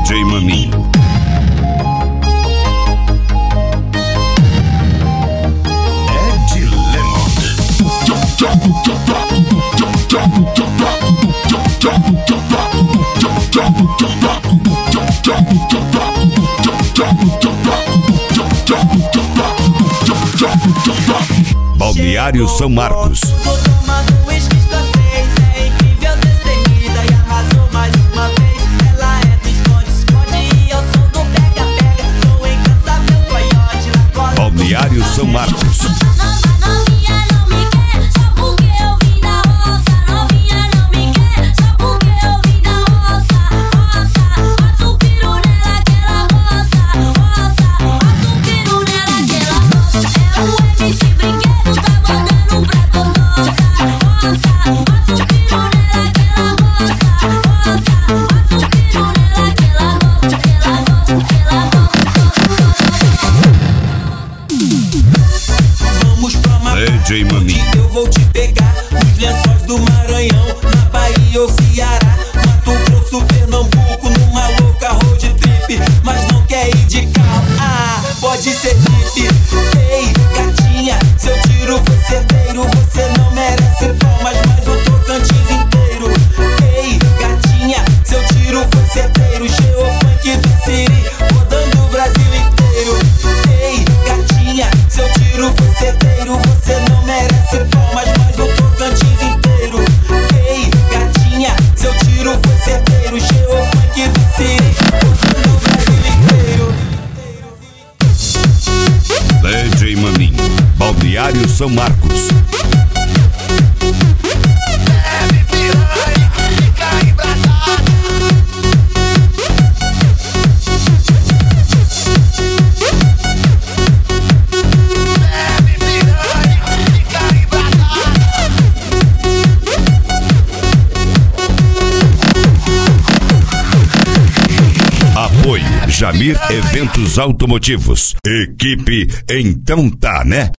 DJ Maninho. Ed Lemon. Balneário São Marcos. Balneário São Marcos. DJ Maninho. Eu vou te pegar nos lençóis do Maranhão, na Bahia ou Ceará, Mato Grosso, Pernambuco, numa louca road trip. Mas não quer ir de carro, pode ser trip. Ei, gatinha, se eu tiro foi certeiro. Você não merece palmas, mas o Tocantins inteiro. Ei, gatinha, se eu tiro foi certeiro. Geofunk do Siri, rodando o Brasil inteiro. Ei, gatinha, se eu tiro foi certeiro. Você não merece palmas, mas o Tocantins inteiro. Ei, gatinha, seu tiro foi certeiro. Geofunk do Siri, rodando o Brasil inteiro. DJ Maninho. Balneário São Marcos. Apoio Jamir Eventos Automotivos. Equipe Então Tá, né?